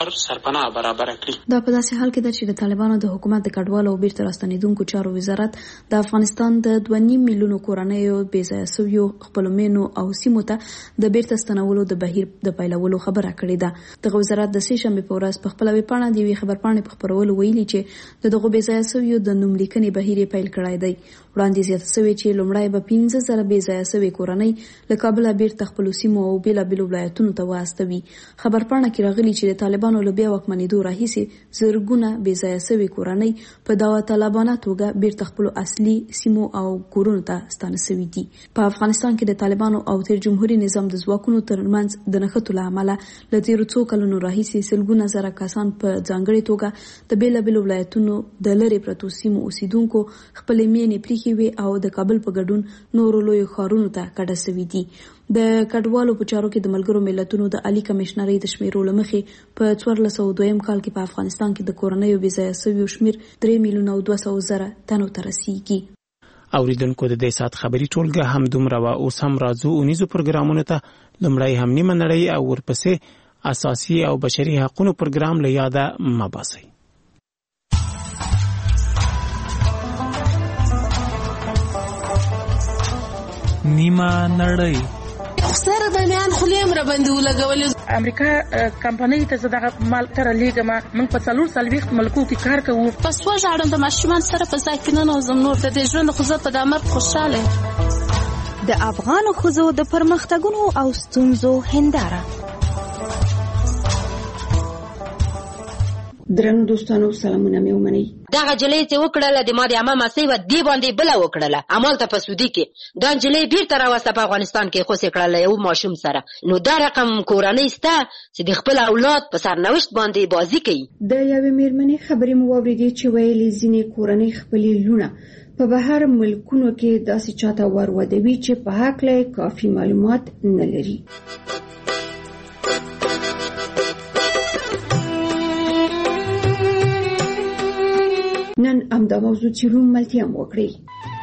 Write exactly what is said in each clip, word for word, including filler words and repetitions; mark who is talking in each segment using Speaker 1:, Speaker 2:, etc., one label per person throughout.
Speaker 1: کار سرپناه برابر کړي.
Speaker 2: دا په داسې حال کې ده چې د طالبانو د حکومت د کډوالو او بیرته راستنیدونکو چارو وزارت د افغانستان د دوه نیم میلیونو کورنیو بې ځایه شویو خپلو مېنو او سیمو ته د بیرته ستنولو د بهیر د پیلولو خبره کړې ده. دغه وزارت د سې شنبې په ورځ په خپله ویبپاڼه د یوې خبرپاڼې په خپرولو ویلي چې د دغو بې ځایه شویو د نوم لیکنې بهیر یې پیل کړی دی. وړاندې زیاته شوې چې لومړی به پنځه زره بې ځایه شوې کورنۍ له کابله بیرته خپلو سیمو او بېلابېلو ولایتونو ته واستوي. خبرپاڼه کې راغلي چې د طالبانو له بیا واکمنېدو راهیسې زرګونه بې ځایه شوې کورنۍ په داوطلبانه توګه بیرته خپلو اصلي سیمو او کورونو ته ستانه شوي دي. په افغانستان کې د طالبانو او تیر جمهوري نظام د ځواکونو ترمنځ د نښتو له امله له تېرو څو کلونو راهیسې سلګونه زره کسان په ځانګړې توګه د بېلابېلو ولایتونو د لرې پرتو سیمو اوسیدونکو خپلې مېنې پریښې وې او د کابل په ګډون نورو لویو ښارونو ته کډه شوي دي. د کډوالو په چارو کې د ملګرو ملتونو د عالي کمشنرۍ د شمیرو له مخې په څوارلس سوه دویم کال کې په افغانستان کې د کورنیو بې ځایه شویو شمیر درې میلیونه او دوه سوه زره تنو ته رسیږي.
Speaker 3: اوریدونکو د دې ساعت خبري ټولګه هم دومره وه. اوس هم راځو اونیزو پروګرامونو ته. لومړی هم نیمه نړۍ او ورپسې اساسي او بشري حقوقو پروګرام له یاده مه باسئ.
Speaker 4: نیمه نړۍ.
Speaker 5: سره د میان خلیم را باندې ولګولې.
Speaker 6: امریکا کمپنۍ ته زه دغه مال تر لیږم. موږ په څلور څلوېښت ملکو کې کار کوو.
Speaker 5: پس وژاړم د ماشومان سره په ځای کې ننوځم. نور د دې ژوند خو زه په دا مرګ خوشحاله یم.
Speaker 7: د افغانو ښځو د پرمختګونو او ستونزو هنداره.
Speaker 8: درنو دوستانو سلامونه مې ومنئ.
Speaker 9: دغه جلۍ چې وکړله د ما د عمه مسۍ وه دې باندې بله وکړله همالته په سعودي کې. دا نجلۍ بیرته راوسته په افغانستان کې خوسې کړله یو ماشوم سره. نو دا رقم کورنۍ شته چې د خپل اولاد په سرنوشت باندې بازي کوي.
Speaker 8: د یوې مېرمنې خبرې مو واورېدې چې ویلې ځینې کورنۍ خپلې لوڼه په بهر ملکونو کې داسې چاته ورودوي چې په هکله یې کافي معلومات نه لري. نن همدا موضوع څېړو، ملتیا م وکړئ.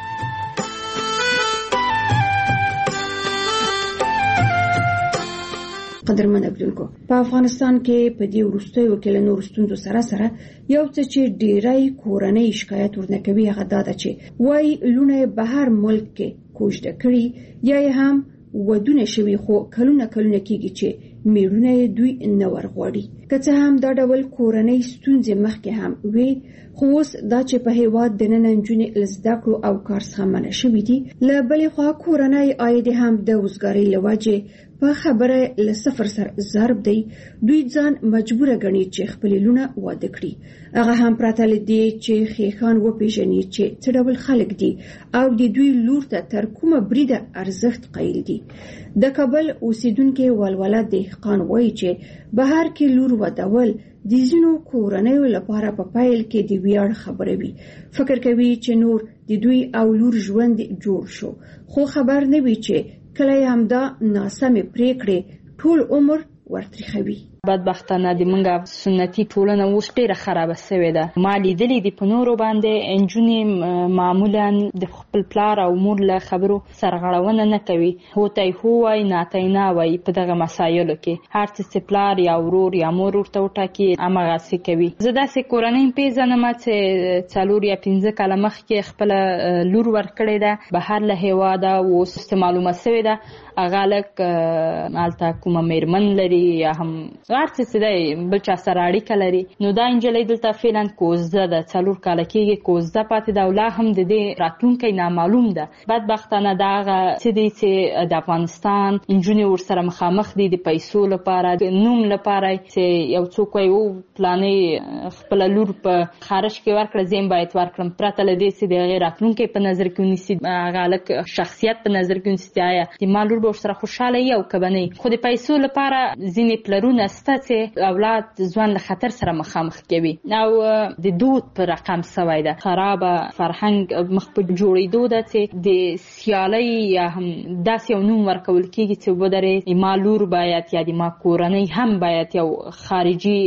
Speaker 8: قدرمن اوریدونکو، په افغانستان کې په دې وروستیو کې له نورو ستونزو سره سره یو څه چې ډېری کورنۍ شکایت ورنه کوي هغه دا ده چې وایي لوڼه یې بهر ملک کې کوژده کړي یا یې هم ودونه شوي خو کلونه کلونه کېږي چې میړونه یې دوی نه ورغواړي. که څه هم دا ډول کورنۍ ستونزې مخکې هم وي، خو اوس دا چې په هېواد دننه نجونې له زده کړو او کار څخه منع شوي دي، له بلې خوا کورنۍ عاید هم د وزګارۍ له وجې په خبره له صفر سره ضرب دی. دوی ځان مجبوره ګڼي چې خپلې لوڼه واده کړي، هغه هم پرته له دې چې ښیښان وپېژني چې څه ډول خلک دي او د دوی لور ته تر کومه بریده ارزښت قایل دي. د کابل اوسیدونکي ولوله دهقان وایي چې بهر کې لور ودول د ځینو کورنیو لپاره په پیل کې د ویاړ خبره وي. فکر کوي چې نور د دوی او لور ژوند جوړ شو، خو خبر نه وي چې کله یې همدا ناسمې پریکړې ټول عمر ورتریخوي.
Speaker 10: بدبختانه د منګه سنتي ټولنه اوس ډیره خرابه شوې ده. ما لیدلې د پنورو باندې انجونې معمولا د خپل پلار او مور له خبرو سرغړونه نه کوي. هوتای هو وای ناتای نه وای. په دغه مسایلو کې هر څه پلار یا ورور یا مور ورته وټاکي امغه څه کوي. زه داسې کورنۍ پیژنم چې څلور یا پنځه کاله مخکې خپل لور ورکړې ده بهر له هیواده، اوس معلومه شوې ده هغه لک هلته کومه میرمن لري یا هم هر څه چې دی بل چا سره اړیکه لري. نو دا نجلۍ دلته فعلا کوزده ده، څلور کاله کېږي کوزده پاتې ده او لا هم د دې راتلونکی نامعلوم ده. بدبختانه دا هغه څه دی چې د افغانستان نجونې ورسره مخامخ دي د پیسو لپاره، د نوم لپاره چې یو څوک وایي او پلانې خپله لور په خارج کې ورکړه زه باید ورکړم، پرته له دې چې د هغې راتلونکی په نظر کې ونیسي، هغه هلک شخصیت په نظر کې ونیسي چې آیا د ما لور به ورسره خوشحاله وي او که به نه. خو د پیسو لپاره ځینې پلرونه شته چې اولاد ځوان له خطر سره مخامخ کوي او د دود په رقم شوی ده. خرابه فرهنګ مخ په جوړېدو ده چې د سیالۍ یا هم داسې یو نوم ورکول کېږي چې ودرې ما لور باید یا د ما کورنۍ هم باید یو خارجي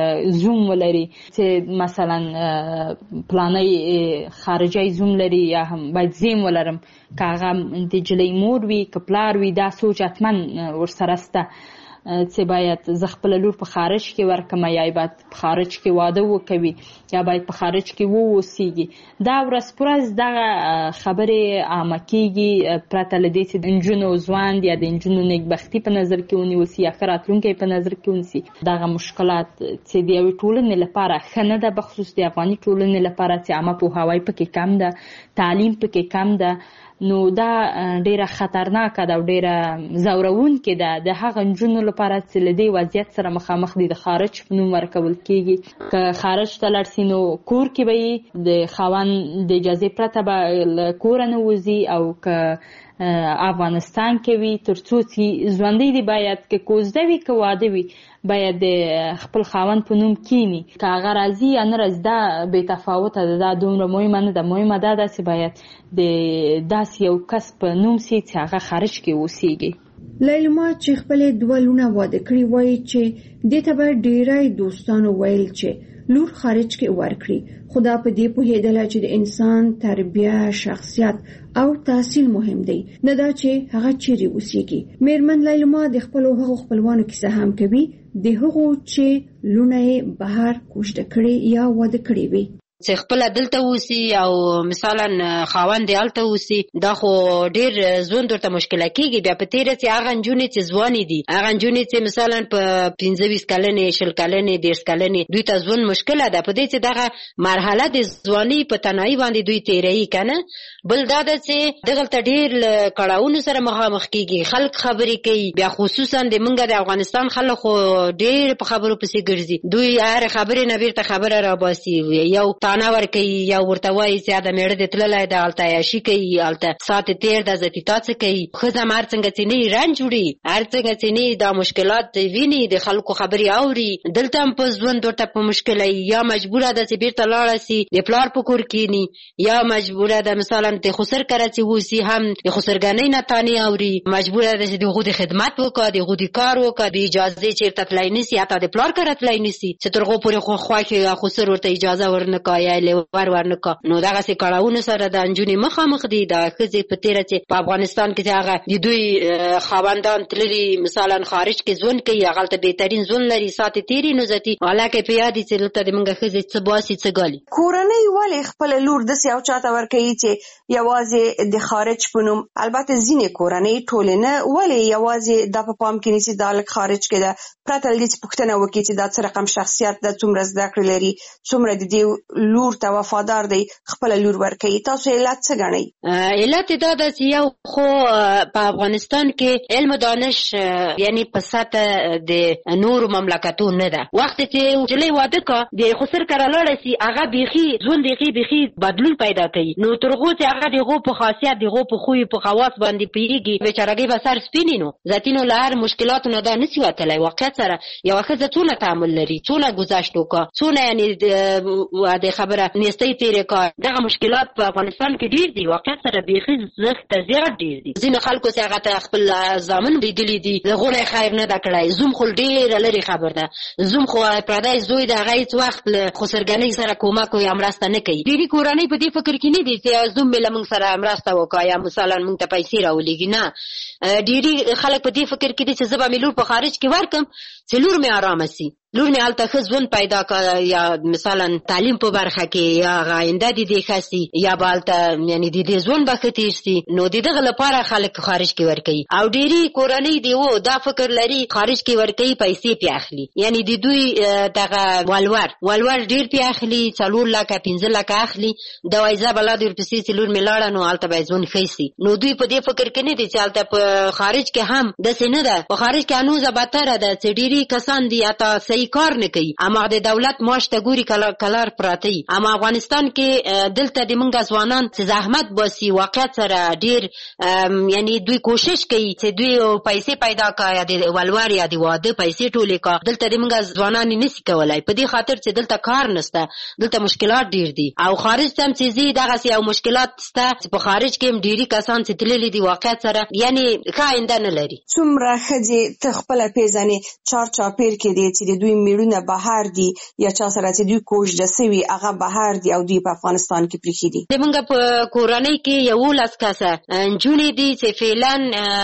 Speaker 10: زوم ولري، چې مثلا پلانۍ خارجي زوم لري یا هم باید زیم ولرم که هغه د جلۍ مور وي که پلار وي. دا سوچ حتما ورسره شته. چې باید زه خپل لور په خارج کې ورکم یا باید په خارج کې واده وکوي یا باید په خارج کې ووسیږي. دا ورځ پر ورځ دغه خبرې عامه کېږي پرته له دې چې د نجونو ځوان یا د نجونو نیکبختي په نظر کې ونیول سي یا ښه راتلونکی په نظر کې ونیسي. دغه مشکلات چې د یوې ټولنې لپاره ښه نه ده، بخصوص د افغاني ټولنې لپاره چې عامه پوهاوی پکې کم ده، تعلیم پکې کم ده، نو دا ډیره خطرناکه ده او ډیره ځورونکې ده د هغه نجونو لپاره چې له دې وضعیت سره مخامخ دي د خارج په نوم ورکول کېږي. که خارج ته لاړ سي نو کور کې به یې د خاوند د اجازې پرته به له کوره نه وځي، او که افغانستان کې وي تر څو چې ژوندی دی باید که کوزده وي که واده وي باید د خپل خاوند په نوم کینی. که هغه راځي یا نه راځي دا بې تفاوته ده، دا دومره مهمه نه ده. مهمه دا ده چې باید د داسې یو کس په نوم سي چې هغه خارج کې اوسیږي.
Speaker 8: لیلما چې خپل دوه لونه واده کړي وایي چې دې ته به ډیری دوستانو ویل چې لور خارج کې ورکړي، خدا په دې پوهېدله چې د انسان تربیه، شخصیت او تحصیل مهم دی، نه دا چې هغه چیرې اوسېږي. میرمن لیلما د خپلو هغو خپلوانو کیسه هم کوي د هغو چې لونه یې بهر کوژده کړي یا واده کړي وي.
Speaker 9: چې خپل دلته اوسي او مثلا خاوند دلته اوسي، دا خو ډیر ژوند ورته مشکله کیږي. بیا په تیره چې هغه نجونې چې ځوانې دي، هغه نجونې چې مثلا په پنځه ویشت کلنې، شل کلنې، دېرش کلنې، دوی ته ژوند مشکله ده. په دې چې دغه مرحله د ځوانۍ په تنهایی باندې دوی تیروي کنه. بل دا ده چې دغلته ډیر کړاوونو سره مخامخ کیږي، خلک خبرې کوي. بیا خصوصا د منګه د افغانستان خلک خو ډیر په خبرو پسې ګرځي، دوی هر خبرې نه بیرته خبره راباسي، یو تانه ورکوي یا ورته وایي چې دا میړه دې تللی ده، هلته عیاشي کوي، هلته ساعت تېر ده، ذاتي تا څه کوي. ښځه هم هر څنګه چې نه رنج وړي، هر څنګه چې نه دا مشکلات ویني، د خلکو خبرې اوري، دلته هم په ژوند ورته په مشکله یا مجبوره ده چې بیرته لاړه سي د پلار په کور کښېني، یا مجبوره ده مثلا د خسر کره چې اوسي هم د خسرګنۍ نه تانې اوري، مجبوره ده چې د هغو د خدمت وکړه، د هغو د کار وکړه، د اجازې چېرته تللی نه سي، حتی د پلار کره تللی نه سي چې تر هغو پورې خو خوښ یا خسر ورته اجازه ورنکړه یا لیور ورنکړه. نو دغسې کړاوونو سره د نجونې مخامخ دي. د ښځې په تېره چې په افغانستان کې چې هغه د دوی خاوندان تللي مثلا خارج کې ژوند کوي، هغلته بهترین ژوند لري، ساعتې تېري نو ذاتي هلکه په یاد دي چې دلته د موږ ښځې څه باسي څه ګالي.
Speaker 11: کورنۍ ولې خپله لور داسې یو چاته ورکوي چې یوازې د خارج په نوم؟ البته ځینې کورنۍ، ټولې نه، ولې یوازې دا په پام کې نیسي دا هلک خارج کې ده، پرته له دې چې پوښتنه وکړي چې دا څه رقم شخصیت ده، څومره زده کړې لري، څومره د دې لور ته وفادار دی، خپله لور ورکوي. تاسو علت څه ګڼئ؟
Speaker 9: علت دا ده چې یو خو په افغانستان کې علم و دانش یعنی په سطح د نورو مملکتو نه ده. وخت چې نجلۍ واده کا د خسر کره لاړه سي، هغه بیخي ژوند یې بیخي بدلون پیدا کوي. نو تر هغو چې هغه د هغو په خاصیت، د هغو په خوی، په خواص باندې پوهېږي، بیچارګۍ به سر سپینې نو ذاتي نو له هر مشکلاتو نه دا نسي وتلی. واقعیت سره یوه ښځه څونه تعامل لري، څونه ګذشت وکړه، څونه یعنې د خبره نیستۍ تېرې کړه. دغه مشکلات په افغانستان کې ډېر دي، واقعیت سره بیخي زښته زیات ډېر دي. ځینو خلکو چې هغه ته خپل زامن لیدلي دي، د هغو نه یې خیر نه ده کړی. زوم خو ډېره لرې خبر ده، زوم خو پردی زوی د هغه هېڅ وخت له خسرګنۍ سره کومک یا مرسته نه کوي. ډېرې کورنۍ په دې فکر کې نه دي چې زوم مې له موږ سره مرسته وکړه یا مثلا موږ ته پیسې راولېږي. نه، ډېرې خلک په دې فکر کې دي چې زه به مې لور په خارج کې ورکړم چې لور مې ارامه سي، لور مې هلته ښه ژوند پیدا کړه، یا مثلا تعلیم په برخه کې یا آینده د دې ښه سي، یا به هلته یعنې د دې ژوند به ښه تېر سي. نو د دغه لپاره خلک خارج کې ورکوي. او ډېرې کورنۍ دی و دا فکر لري خارج کې ورکوي، پیسې پې اخلي، یعنې د دوی دغه ولور ولور ډېر پې اخلي، څلور لکه پنځه لکه اخلي. دا وایي زه به لا د ورپسې چې لور مې لاړه نو هلته به ژوند ښه سي. نو دوی په دې فکر کې نه دي چې هلته په خارج کې هم داسې نه ده. په خارج کې هنوزه بدتره ده چې ډېرې کسان دي حتی صحیح کار نه کوي، اما د دولت معاش ته ګوري کلار پراته وي. اما افغانستان کې دلته د موږ ځوانان چې زحمت باسي، واقعیت سره ډېر یعنې دوی کوشش کوي چې دوی پیسې پیدا کړه، یا د ولور یا د واده پیسې ټولې کړه. دلته د موږ ځوانان یې نسي کولی په دې خاطر چې دلته کار نشته، دلته مشکلات ډېر دي. او خارج ته هم چې ځي دغسې یو مشکلات شته چې په خارج کې هم ډېري کسان چې تللي دي واقعیت سره یعنې ښه آینده نه لري.
Speaker 11: څومره ښځې ته خپله پېژنې چار چاپېر کې دي چې د دوی دوی میړونه بهر دي یا چا سره چې دوی کوژده سوي هغه بهر دي او دوی په افغانستان کې پریخي دي.
Speaker 9: زمونږ په کورنۍ کې یولس کسه نجونې دي چې فعلا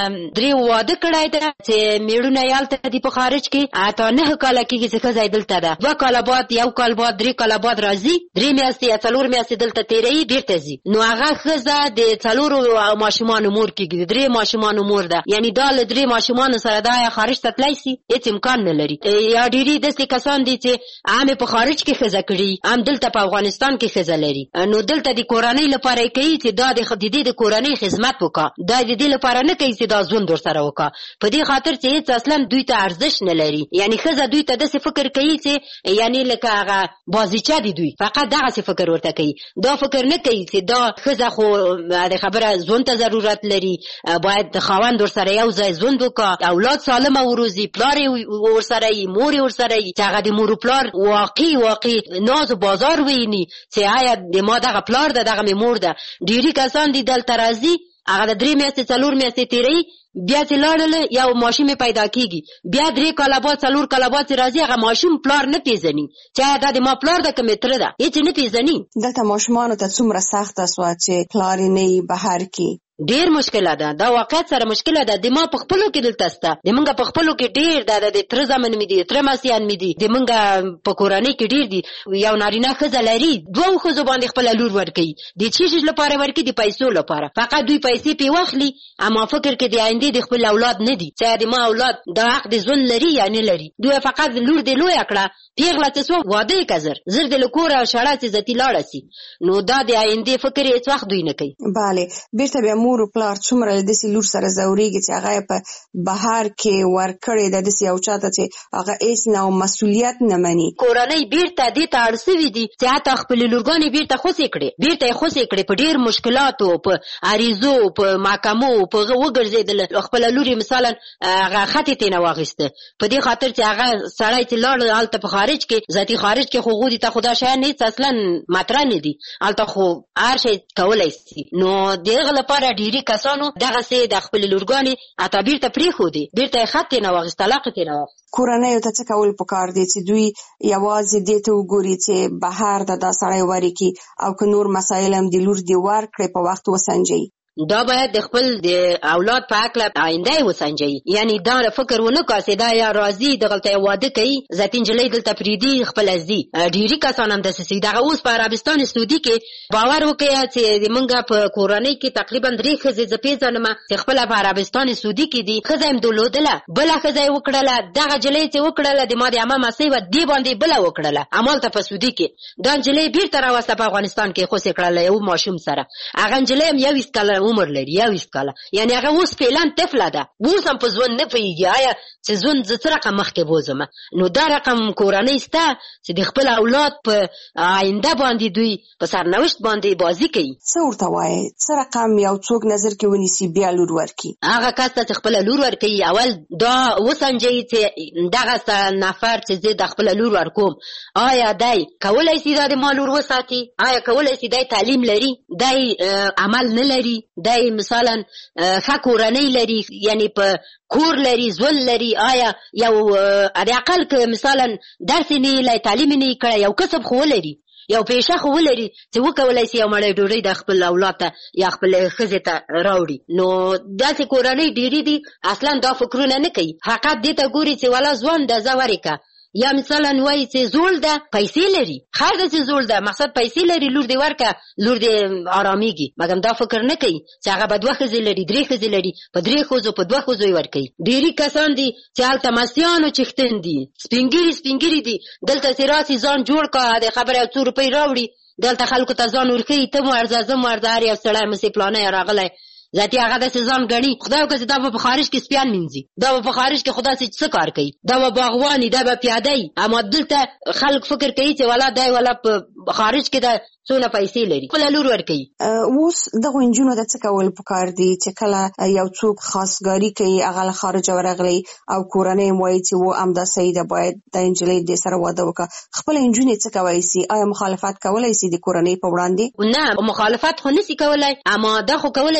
Speaker 9: درې واده کړی ده چې میړونه یې هلته دي په خارج کې اته نهه کاله کېږي چې ښځه یې دلته ده. دوه کاله بعد یو کال بعد درې کاله بعد راځي درې میاشتې یا څلور میاشتې دلته تېروي بېرته ځي. نو هغه ښځه د څلورو ماشومانو مور کېږي د درې ماشومانو مور ده. یعنې دا له درې ماشومانو سره دا یا خارج ته تللی سي هېڅ امکان نه لري. یا ډېرې داسې کسان دي چې هم یې په خارج کې ښځه کړي هم دلته په افغانستان کې ښځه لري. نو دلته د کورنۍ لپاره یې کوي چې دا د دې د کورنۍ خدمت وکړه. دا د دې لپاره نه کوي چې دا ژوند ورسره وکړه په دې خاطر چې هېڅ اصلا دوی ته ارزښت نه لري. یعنې ښځه دوی ته داسې فکر کوي چې یعنې لکه هغه بازیچه دي دوی فقط دغسې فکر ورته کوي. دا فکر نه کوي چې دا ښځه خو د خبره ژوند ته ضرورت لري باید د خاوند ورسره یو ځای ژوند وکړه اولاد سالمه وروزي پلار یې ورسره وي مور یې ورسره وي چې هغه د مور و پلار واقعي واقعي ناز و بازار ویني چې آیا د ما دغه پلار ده دغه مې مور ده. ډېرې کسان دي دلته راځي هغه د درې میاشتې څلور میاشتې تېروي بیا چې لاړله یو ماشوم یې پیدا کېږي بیا درې کاله بعد څلور کاله بعد چې راځي هغه ماشوم پلار نه پېژني چې آیا دا د ما پلار ده که مې تره ده هېڅ نه پېژني.
Speaker 11: دلته ماشومانو ته څومره سخته سوه چې پلار یې نه وي بهر کې
Speaker 9: ډیر مشکله ده. دا واقعیت سره مشکله ده. د ما په خپلو کې دلته سته د مونږ په خپلو کې ډیر ده د تره زامن مې دي تره مسیان مې دي د مونږ په کورنۍ کې ډیر دي. یو نارینه ښځه لري دوو ښځو باندې خپله لور ورکوي د څه شي لپاره ورکوي د پیسو لپاره فقط دوی پیسې پې واخلي اما فکر کې د آیندې د خپل اولاد نه دي چې د ما اولاد دا حق د ژوند لري یا نه لري. دوی فقط لور دې لویه کړه پیغله ته څوک واده یې که زر زر دې له کوره شړه چې ذاتي لاړه سي نو دا د آیندې فکر هېڅ وخت دوی نه کوي.
Speaker 11: بله بېرته بیا مور و پلار څومره له داسې لور سره ځورېږي چې هغه یې په بهر کې ورکړې ده داسې یو چا ته چې هغه هېڅ نه او مسؤلیت نه مني.
Speaker 9: کورنۍ بېرته دې ته اړ سوي دي چې حتی خپلې لورګانې بېرته خوسې کړې بېرته یې خوسې کړې په ډېر مشکلاتو په عریضو په محکمو په هغه وګرځېدله خپله لور یې مثلا هغه خط یې ترېنه واخیسته په دې خاطر چې هغه سړی چې لاړ هلته په خارج کې ذاتي خارج کې خو هغوی ته خو دا شیان هېڅ اصلا مطرح نه دي هلته خو هر شی کولی سي. نو د هغه لپاره ډېرې کسانو دغسې د خپلې لورګانې حتی بېرته پرېښودې بېرته یې خط ترېنه واخیست طلاق یې ترېنه واخیست.
Speaker 11: کورنیو ته څه کول پکار دي چې دوی یوازې دې ته وګوري چې بهر ته دا سړی ورکړي او که نور مسایل هم د لور دې ورکړي په وخت وسنجوي.
Speaker 9: دا باید د خپل د اولاد په هکله آینده یې وسنجوي. یعنې دا فکر ونه کړه چې دا یا راځي دغلته یې واده کوي ذاتي نجلۍ دلته پرېږدي خپله ځي. ډېرې کسان هم داسې سي. دغه اوس په عربستان سعودي کې باور وکړه چې زمونږ په کورنۍ کې تقریبا درې ښځې زه پېژنم چې خپله په عربستان سعودي کې دي ښځه یې درلودله بله ښځه یې وکړله دغه نجلۍ چې وکړله د ما د عمه مسۍ وه دې باندې بله وکړله همالته په سعودي کې دا نجلۍ بېرته راوسته په افغانستان کې خوسې کړله یو ماشوم سره. هغه نجلۍ هم یویشت کاله عمر لري یویشت کاله یعنې هغه اوس فعلا طفله ده اوس هم په ژوند نه پوهېږي آیا چې ژوند زه څه رقم مخکې بوځم. نو دا رقم کورنۍ سته چې د خپل اولاد په آینده باندې دوی په سرنوشت باندې بازي کوي.
Speaker 11: څه ورته وایې څه رقم یو څوک نظر کې ونیسي بیا لور ورکړي؟
Speaker 9: هغه کس ته چې خپله لور ورکوي اول دا وسنجوي چې دغه نفر چې زه د خپله لور ورکوم آیا دی کولی سي دا د ما لور وساتي آیا کولی سي دی تعلیم لري دی عمل نه لري دی مثلا ښه کورنۍ لري یعنی په کور لري ژوند لري آیا یو د اقل که مثلا درس یې نه یې تعلیم یې نه یې کړی یو کسب خو ولري یو پیشه خو ولري چې وکولی سي یو مړی ډوډۍ د خپل اولاد ته یا خپل ښځې ته راوړي. نو داسې کورنۍ ډېرې دي اصلا دا فکرونه نه کوي فقط دې ته ګوري چې والا ځوان ده زه ورکړه یا مثلا وایي چې زوړ ده پیسې لري خیر ده چې زوړ ده مقصد پیسې لري لور دې ورکړه لور دې ارامېږي مګر دا فکر نه کوي چې هغه به دوه ښځې لري درې ښځې لري په درې ښځو په دوه ښځو یې ورکوي. ډېرې کسان دي چې هلته مستیانو چښتن دي سپین ږیري سپین ږیري دي دلته چې راسي ځان جوړ کړه د خبره یو څو روپۍ راوړي دلته خلکو ته ځان ورښیي ته مو ارځه زه مو ارځه هر یو سړی مسې پلانی راغلی ذاتي هغه داسې ځان ګڼي خدای وکړه چې دا به په خارج کې سپیان مینځي دا به په خارج کې خو داسې څه کار کوي دا به باغواني دا به پیاده وي اما دلته خلک فکر کوي چې والا دی والا په خارج کې دا څونه پیسې لري خپله لور ورکوي.
Speaker 11: اوس دغو نجونو ته څه کول پکار دي چې کله یو څوک خاصګاري کوي هغه له خارجه ورغلی او کورنۍ یې وایي چې و همدا صحیح ده باید د نجلۍ دې سره واده وکړه خپله نجونې څه کولی سي آیا مخالفت کولی سي د کورنۍ په وړاندې؟
Speaker 9: نه مخالفت خو نسي کولی اما دا خو کولی سي خپل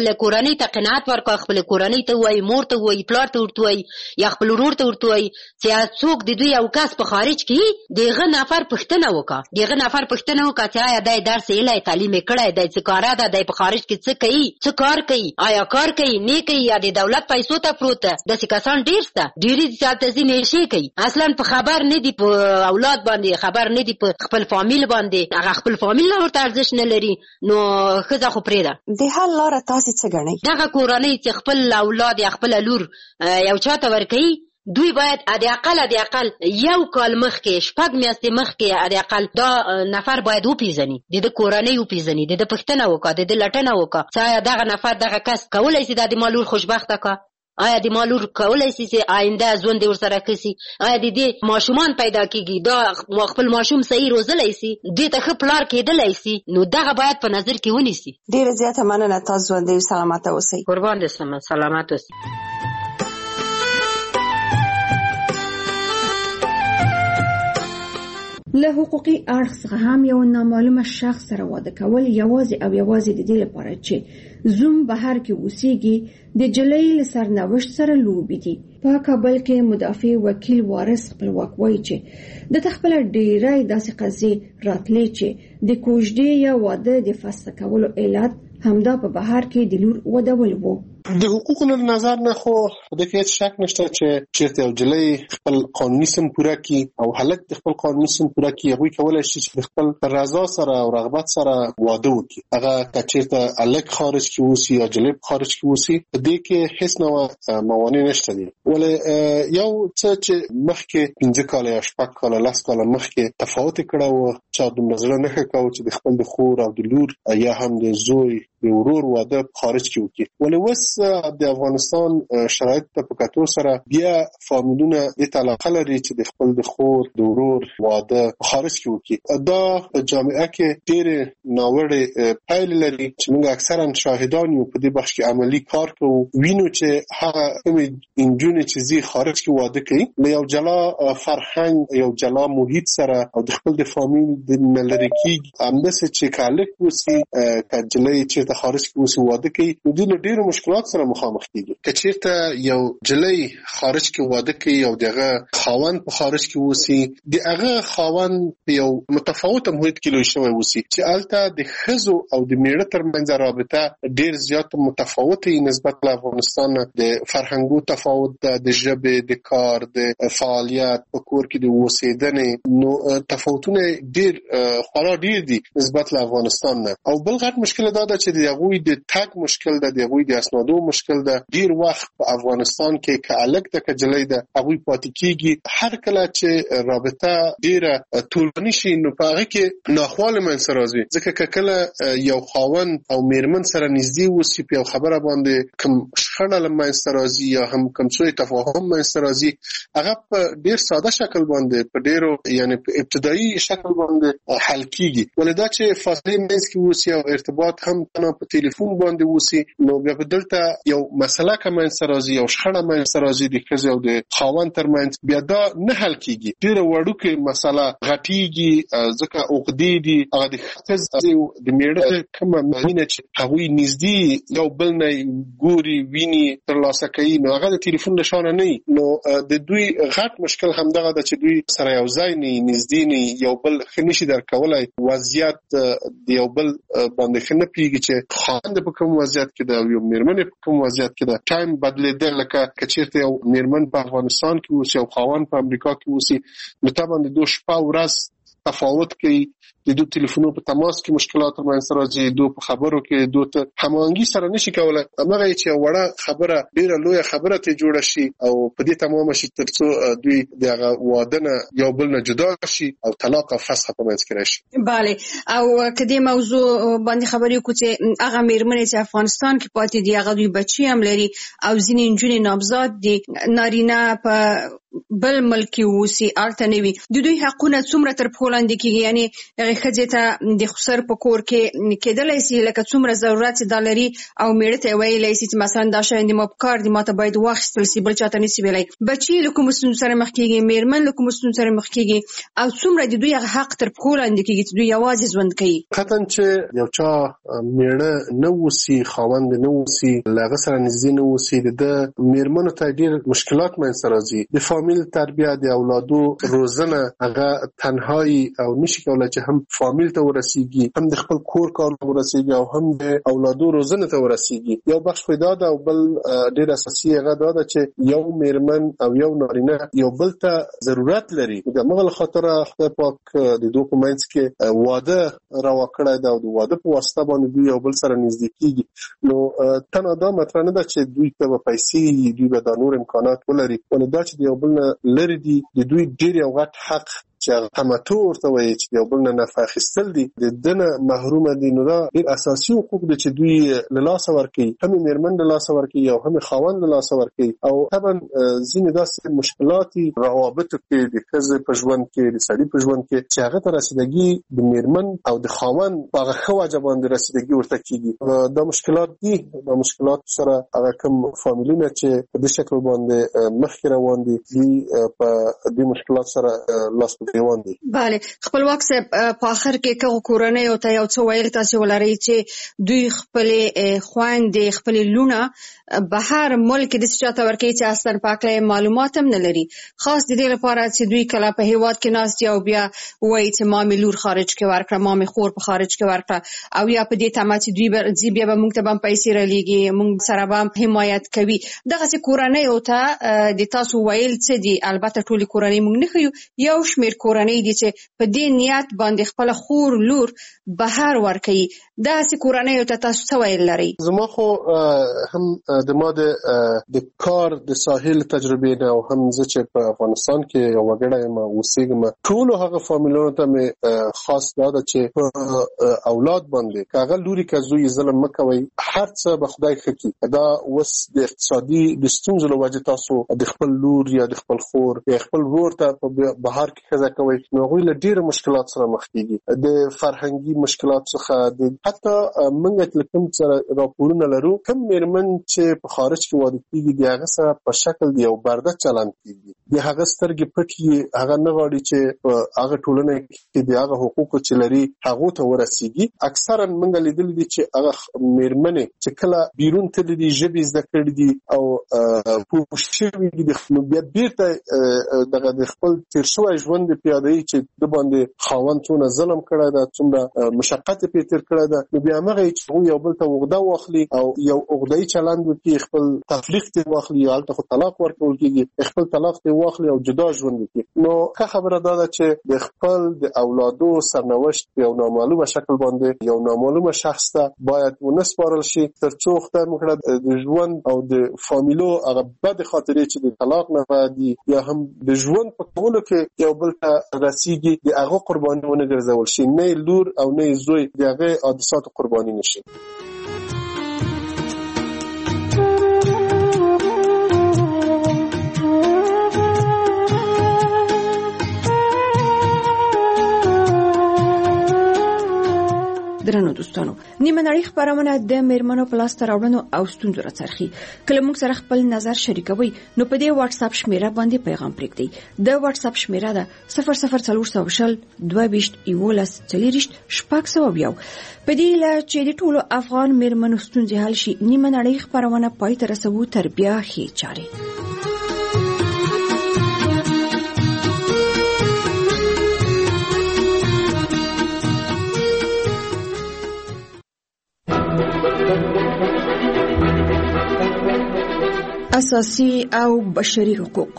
Speaker 9: خپل کورنۍ ته قناعت ورکړه، خپل کورنۍ ته وایي، مور ته وایي، پلار ته ورته وایي یا خپل ورور ته ورته وایي چې څوک د دوی یو کس په خارج کې د هغه نفر پوښتنه وکړه د هغه نفر پوښتنه وکړه چې آیا دی درس ایلی تعلیم یې کړی دی، څه کاره ده، دی په خارج کې څه کوي، څه کار کوي، آیا کار کوي نه کوي، یا د دولت پیسو ته پروت ده. داسې کسان ډېر شته، ډېرې دي چې هلته ځي نشې کوي، اصلا په خبر نه دي په اولاد باندې، خبر نه دي په خپل فامیل باندې، هغه خپل فامیل نه ورته ارزښت نه لري، نو ښځه خو پرېږده.
Speaker 11: د حل لاره تاسې څه ګڼئ؟
Speaker 9: دغه کورنۍ چې خپل اولاد یا خپله لور یو چا ته ورکوي، دوی باید د اقل د اقل یو کال مخکې شپږ میاشتې مخکې د اقل دا نفر باید وپېژني، د ده کورنۍ وپېژني، د ده پوښتنه وکړه، د ده لټنه وکړه چې آیا دغه نفر دغه کس کولی شي دا د ما لور خوشبخته کړه، آیا د ما لور کولی شي چې آینده ژوند یې ورسره ښه شي، آیا د دې ماشومان پیدا کېږي، دا خپل ماشوم صحیح روزلی شي، دې ته ښه پلار کېدلی شي، نو دغه باید په نظر کې ونیسي.
Speaker 11: ډېره زیاته مننه، تاسو ژوندی سلامته اوسئ.
Speaker 9: قربان دې شم، سلامت اوسئ.
Speaker 8: له حقوقي اړخ څخه هم یو نامعلومه شخص سره واده کول یوازې او یوازې د دې لپاره چې زوم بهر کې اوسېږي د جلۍ له سرنوشت سره لوبې دي. په کابل کې مدافع وکیل وارث خپلواک وایي چې د خپل ډېری داسې قضیې راتلې چې د کوژدې یا واده د فسخ کولو علت همدا په بهر کې د لور ودول وو.
Speaker 12: د حقوقو له نظر نه خو د هیڅ شک نشته چې چیرته یو جلۍ خپل قانوني سن پوره کړي او هلک د خپل قانوني سن پوره کړي، هغوی کولی شي چې د خپل رضا سره او رغبت سره واده وکړي. هغه که چیرته هلک خارج کې اوسي یا جلۍ خارج کې اوسي، په دې کې هیڅ ډول موانع نشته دي. ولې یو څه چې مخکې پنځه کاله یا شپږ کاله لس کاله مخکې تفاوت یې کړی وو، چا دومره زړه نه ښه کوو چې د خپل د خور او د لور یا هم د زوی د ورور واده خارج کې وکړي. ولې اوس د افغانستان شرایط ته په کتو سره بیا فامیلونه دې ته علاقه لري چې د خپل د خور د ورور واده خارج کې وکړي. دا په جامعه کې ډېرې ناوړې پایلې لري چې موږ اکثرا شاهدان یو، په دې بخش کې عملي کار کوو، وینو چې هغه کومې نجونې چې ځي خارج کې واده کوي له یو جلا فرهنګ، یو جلا محیط سره او د خپل د فامیل نه لرې کېږي. همداسې چې که هلک اوسي، که نجلۍ چېرته خارج کې اوسي واده کوي، نو دوی له ډېرو مشکلات سره مخامخ کېږي. که چېرته یو نجلۍ خارج کې واده کوي او د هغه خاوند په خارج کې اوسي، د هغه خاوند په یو متفاوته محیط کې لوی شوی اوسي چې هلته د ښځو او د میړه ترمنځ رابطه ډېر زیات متفاوته وي نسبت له افغانستان. د فرهنګو تفاوت ده، د ژبې، د کار، د فعالیت، په کور کې د اوسېدنې، نو تفاوتونه ډېر خورا ډېر دي نسبت له افغانستان نه. او بل غټ مشکل دا ده چې د هغوی د تګ مشکل ده، د هغوی د اسنادو مشکل ده. ډېر وخت په افغانستان کې که هلک ده که جلۍ ده، هغوی پاتې کېږي. هر کله چې رابطه ډېره طولاني شي، نو په هغه کې ناخواله منځته راځي، ځکه که کله یو خاوند او میرمن سره نږدې اوسي، په یو خبره باندې کوم شخړه له منځته راځي یا هم کوم سوء تفاهم منځته راځي، هغه په ډېر ساده شکل باندې، په ډېرو یعنې په ابتدایي شکل باندې حل کېږي. ولې دا چې فاصلې منځ کې اوسي او ارتباط هم تنها په تلیفون باندې اوسي، نو بیا په دلته یو مسله که منځته راځي، یو شخړه منځته راځي د ښځې او د خاوند ترمنځ، بیا دا نه حل کېږي. ډېره وړوکې مسله غټېږي، ځکه عقدې دي. هغه د ښځې د میړه کومه مینه چې هغوی نږدې یو بل نه ګوري، ویني، ترلاسه کوي، نو هغه د تلیفون له شانه نه وي. نو د دوی غټ مشکل همدغه ده چې دوی سره یو ځای نه وي، نږدې نه وي، یو بل ښه نشي درک کولی، وضعیت د یو بل باندې ښه نه پوهېږي چې خاوند په کوم وضعیت کې ده او یو میرمن په کوم وضعیت کې ده. ټایم بدلېدل، لکه که چېرته یو میرمن په افغانستان کې اوسي او خاوند په امریکا کې اوسي، نو طبعا د دوی شپه ورځ تفاوت کوي، د دوی تلیفونو په تماس کې مشکلات منځته راځي، دوی په خبرو کې دوی ته هماهنګي سره نشي کولی. همغه چې یو وړه خبره ډېره لویه خبره ترې جوړه شي او په دې تمامه شي تر څو دوی د هغه واده نه یو بل نه جدا شي او طلاق او فسخ په منځ کې راشي.
Speaker 11: بله، او که دې موضوع باندې خبرې وکړو چې هغه میرمنې چې افغانستان کې پاتې دي، هغه دوی بچي هم لري او ځینې نجونې نامزاد دي، نارینه په بل ملک ووسی الته نه وي د دوی حقونه څومره تر پښو لاندې کیږي؟ یعنی هغه ښځې ته د خسر په کور کې کېدلی سي لکه څومره ضرورت دا لري او میړه ته ویلی سي چې مثلا دا شی د ما په کار دي ماته باید واخیستل سي بل چاته نشي ویلی. بچي له کومو ستونزو سره مخ کېږي، میرمن له کومو ستونزو سره مخ کېږي او څومره د دوی هغه حق تر پښو لاندې کېږي چې دوی یوازې ژوند کوي.
Speaker 12: قطعا چې یو چا میړه نه ووسي، خاوند نه ووسي، له هغه سره نږدې نه ووسي، د میرمنو ته ډېر مشکلات منځته راځي. د فامیل تربیه، د اولادو روزنه هغه تنهایی او نشي کولای چې هم فامیل ته ورسیږي، هم د خپل کور کار ورسیږي او هم د اولادو روزنه ته ورسیږي. یو بخش پیدا ده او بل ډېر اساسي هغه دا ده چې یو میرمن او یو نارینه یو بل ته ضرورت لري. د مغل خاطره خدای پاک د دوی په منځ کې واده راوا کړی ده او د واده په واسطه باندې دوی یو بل سره نږدې کیږي. نو تنها دا مطرح نه ده چې دوی ته به پیسې دوی به دا نور امکانات ولري، ولې دا چې د یو بل نه لري دي د دوی ډېر یو غټ حق چې تمتع ورته وایي چې یو بل نه نفع اخیستل دي د دنه محرومه دي. نو دا ډېر اساسي حقوق دي چې دوی له لاسه ورکوي، هم میرمن له لاسه ورکوي او هم خاوند له لاسه ورکوي. او طبعا ځینې داسې مشکلات روابطو کې د ښځې په ژوند کې، د سړي په ژوند کې چې هغه ته رسیدګي د میرمن او د خاوند په هغه ښه وجه باندې رسیدګي ورته کېږي. دا مشکلات دي. دا مشکلات سره هغه کوم فامیلونه چې په دې شکل باندې مخکې روان دي دوی په دې مشکلات سره لاس
Speaker 11: بله. خپلواک صاحب په آخر کې که کورنۍ او ته یو څه ویل تاسو ولرئ چې دوی خپل خويندې خپل لونه بهر ملک د چاته ورکوي چې اصلا پاکه معلومات هم نه لري، خاص د دې لپاره چې دوی کله په هیواد کې ناست او بیا وایي چې ما مې لور خارج کې ورکړه، ما مې خور په خارج کې ورکړه، او یا په دې تمه چې دوی به بیا به موږ ته هم پیسې رالېږي، موږ سره به حمایت کوي. دغسې کورنۍ او ته د تاسو ویل څه دي؟ البته ټولې کورنۍ موږ نه ښیو، یو شمېر کورنۍ دي چې په دې نیت باندې خپل خور لور بهر ورکوي. داسې کورنۍ ته تاسو څه ویل لرئ؟
Speaker 12: زما خو هم د ما د کار د ساحل تجربې نه او هم زه چې په افغانستان کې یو وګړی یم اوسېږم، ټولو هغه فامیلونو ته مې خاص دا ده چې په اولاد باندې که هغه لوري که زوی ظلم مه کوئ، هر څه به خدای ښه کړي. دا اوس د اقتصادي د ستونزو له وجې تاسو د خپل لور یا د خپل خور یا خپل ورور ته په بهر کې ښځه کوئ، نو هغوی له ډېرو مشکلات سره مخ کېږي، د فرهنګي مشکلات څخه، د حتی موږ چې له کوم سره راپورونه لرو کوم میرمن چې په خارج کې واده کېږي د هغه سره په شکل د یو برده چلند کېږي، د هغه سترګې پټې، هغه نه غواړي چې په هغه ټولنه کې د هغه حقوقو چې لري هغو ته ورسېږي. اکثرا موږ لیدلي دي چې هغه میرمنې چې کله بیرون تللي دي، ژبې زده کړي دي او پوه شوي دي، نو بیا بېرته دغه د خپل تېر شوی ژوند پیادوي چې د باندې خاوند څومره ظلم کړی ده، څومره مشقت یې پرې تېر کړی ده، نو بیا همغه چې هغوی یو بل ته عقده واخلي او یو عقده‌یي چلند وکړي، خپل تفریق ترې واخلي، هلته خو طلاق ورکول کېږي، خپل طلاق ترې واخلي او جدا ژوند وکړي. نو ښه خبره دا ده چې د خپل د اولادو سرنوشت په یو نامعلومه شکل باندې یو نامعلومه شخص ته باید ونه سپارل شي، تر څو خدای مکړه د ژوند او د فامیلو هغه بدې خاطرې چې د طلاق نه دي یا هم د ژوند په کولو کې یو بل ته رسیږي د هغه قرباني ونه ګرځول شي، نه لور او نه زوی د هغه حادثاتو قرباني نشي.
Speaker 8: درنو دوستانو، نیمه نړۍ خبرونه د میرمنو په لاس راوړنو او ستونزو راڅرخي. کله موږ سره خپل نظر شریکوي نو په دې واتس اپ شمیره باندې پیغام پرېږدئ. د واتس اپ شمیره ده صفر صفر څلور سوه شل دوه ویشت یولس څلېرویشت شپږ سوه یو. په دې له چې د ټولو افغان میرمنو ستونزې حل شي، نیمه نړۍ خبرونه پای ته رسوو تر بیا ښې چارې. اساسي او بشري حقوق.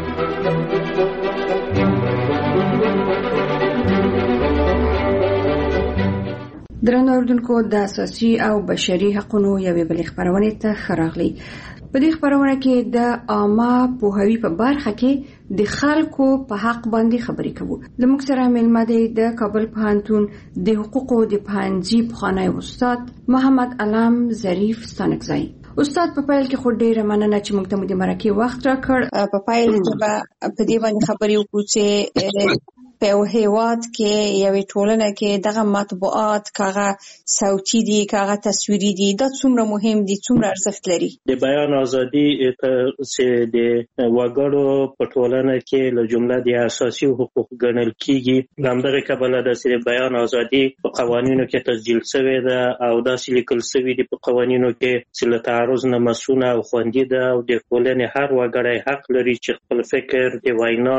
Speaker 8: درنو اوردونکو، د اساسي او بشري حقوقو یوې بلې خبرونه ته ښه راغلی. په دې خبرونه کې د عامه پوهاوي په برخه کې د خلکو په حق باندې خبرې کوو. زموږ سره مېلمه دی د کابل پوهنتون د حقوقو د پوهنځي پخوانی استاد محمد علام ظریف ستانکزی. استاد په پیل کې خو ډیره مننه چې موږ ته مو د مرکې وخت راکړ.
Speaker 11: په پیل کې به په دې باندې خبرې وکړو چې په یو هیواد کې یوې ټولنه کې دغه مطبوعات کاغه صوتي دي کاغه تصویري دي دا څومره مهم دي څومره ارزښت لري.
Speaker 13: د بیان ازادي چې د وګړو په ټولنه کې له جمله د اساسي حقوق ګڼل کیږي لامدغه کبله د سری بیان ازادي په قوانینو کې تسجیل شوی ده او داسې لیکل شوی دي په قوانینو کې چې له تعرض نه مسونه او خوندي ده او د ټولنې هر وګړی حق لري چې خپل فکر د وینا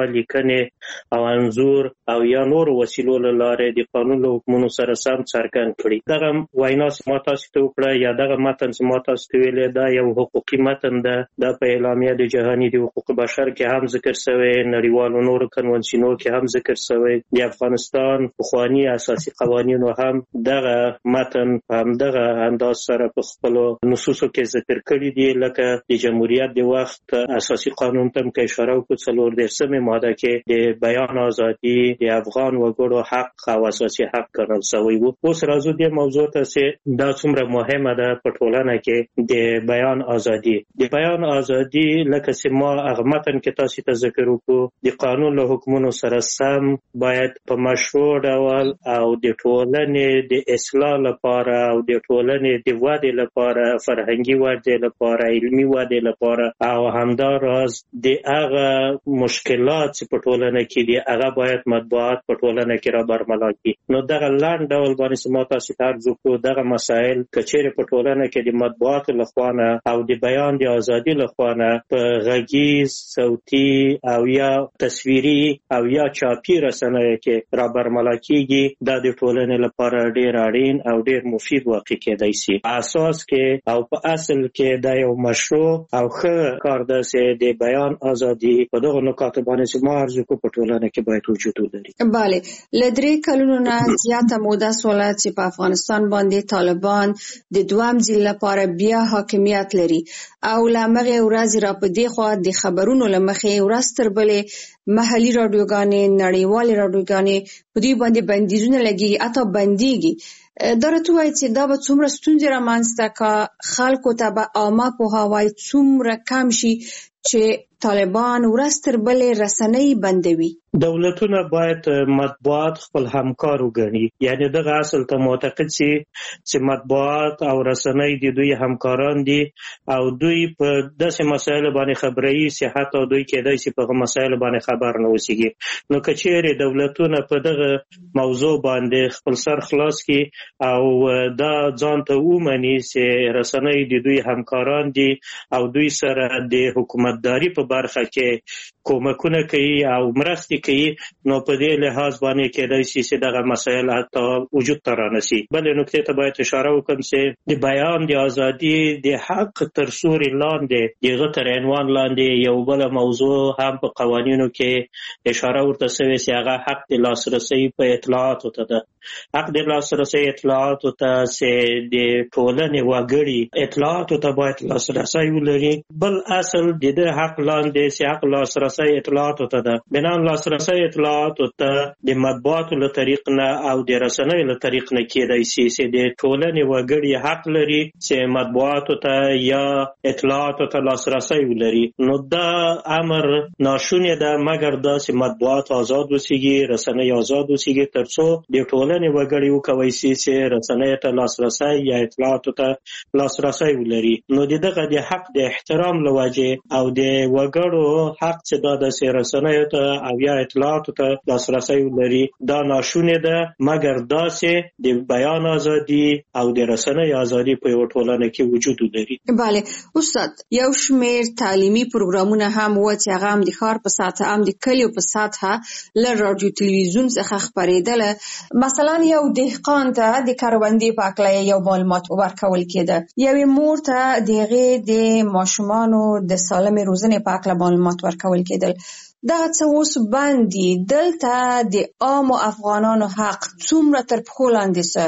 Speaker 13: لیکنې او انځور او یا نور وسیلو له لارې د قانون له حکمونو سره سم څرګند کړي. دغه وینا چې ما تاسو ته وکړه یا دغه متن چې ما تاسو ته ویلی دا یو حقوقي متن ده. دا په اعلامیه د جهاني د حقوق بشر کې هم ذکر شوی، نړیوالو نورو کنونسیونو کې هم ذکر شوی، د افغانستان پخواني اساسي قوانینو هم دغه متن په همدغه انداز سره په خپلو نصوصو کې ذکر کړي دي. لکه د جمهوریت د وخت اساسي قانون ته هم اشاره وکړو، څلور دېرشمې ماده کې د بیان ازادي د افغان وګړو حق او اساسي حق ګڼل شوی و. اوس راځو دې موضوع ته چې دا څومره مهمه ده په ټولنه کې د بیان ازادي. د بیان ازادي لکه چې ما هغه متن کې تاسو ته ذکر وکړو د قانون له حکمونو سره سم باید په مشروع ډول او د ټولنې د اصلاح لپاره او د ټولنې د ودې لپاره، فرهنګي ودې لپاره، علمي ودې لپاره او همداراز د هغه مشکلات چې په ټولنه کې دي هغه باید مطبوعات په ټولنه کې را برملا کړي. نو دغه لاند ډول باندې ما تاسو ته عرض وکړو دغه مسایل کچېرې په ټولنه کې د مطبوعاتو لخوا نه او د بیان د ازادي لخوا نه په غږیز، صوتي او یا تصویري او یا چاپي رسنیو کې را برملا کیږي. دا د ټولنې لپاره ډیر اړین او ډیر مفید واقع کېدای شي. اساس کې او په اصل کې دا یو مشروع او ښه کار ده چې د بیان ازادي په دغه نکاتو باندې ما عرض وکړو په ټولنه کې باید وجود ولري.
Speaker 11: بله، له درې کلونو نه زیاته موده سوله چې په افغانستان باندې طالبان د دویم ځل لپاره بیا حاکمیت لري او له همغې ورځې را په دې خوا د خبرونو له مخې ورځ تر بلې محلي راډیوګانې، نړیوالې راډیوګانې په دوی باندې بندیزونه لګېږي، حتی بندېږي. دا راته ووایي چې دا به څومره ستونزې رامنځته که خلکو ته به عامه پوهاوی څومره کم شي چې طالبان ورځ تر بلې رسنۍ بندوي.
Speaker 13: دولتونه باید مطبوعات خپل همکار وګڼي، یعنی دغه اصل ته معتقد شي چې مطبوعات او رسنۍ د دوی همکاران دي او دوی په داسې مسایلو باندې خبري شي حتی دوی کېدای شي په مسایلو باندې خبر نه اوسېږي. نو که چیرې دولتونه په دغه موضوع باندې خپل سر خلاص کړي او دا ځان ته ومني چې رسنۍ د دوی همکاران دي او دوی سره د حکومتداري په برخه کې کومکونه کوي او مرستې کوي، نو په دې لحاظ باندې کېدای شي چې دغه مسایل حتی وجود ته رانسي. بلې نکتې ته باید اشاره وکړم چې د بیان د ازادي د حق تر سوري لاندې د هغه تر عنوان لاندې یو بله موضوع هم په قوانینو کې اشاره ورته شوې چې هغه حق د لاسرسي په اطلاعاتو ته ده. حق د لاسرسي اطلاعاتو ته چې د ټولنې وګړي اطلاعاتو ته باید لاسرسی ولري. بل اصل د دې حق لاندې چې حق لاسرسی اطلاعاتو ته ده. بنان لاسرسی اطلاعاتو ته د مطبوعاتو له طریق نه او د رسنیو له طریق نه کېدای شي چې د ټولنې وګړي حق لري چې مطبوعاتو ته یا اطلاعاتو ته لاسرسی ولري. نو دا امر ناشونی ده مګر دا چې مطبوعات آزاد اوسېږي، رسنۍ آزاد اوسېږي، تر څو د ټولنې وګړي وکولی شي چې رسنیو ته لاسرسی یا اطلاعاتو ته لاسرسی ولري. نو د دغه د حق د احترام له وجې او د وګړو حق چې دا د رسنیو ته او یا اطلاعاتو ته لاسرسی ولري دا ناشونې ده مګر داسې د بیان ازادي او د رسنۍ ازادي په یو ټولنه کې وجود لري.
Speaker 11: بله استاد، یو شمیر تعلیمي پروګرامونه هم و چې هغه هم د ښار په سطحه هم د کلیو په سطحه له راډیو تلویزیون څخه خپرېدله. مثلا یو دهقان ته د کروندې په هکله یو معلومات ورکول کېده، یوې مور ته د هغې د ماشومانو د سالمې روزنې په هکله معلومات ورکول کېدل. دغه څه اوس بند دي. دلته د عامو افغانانو حق څومره تر پښو لاندې څه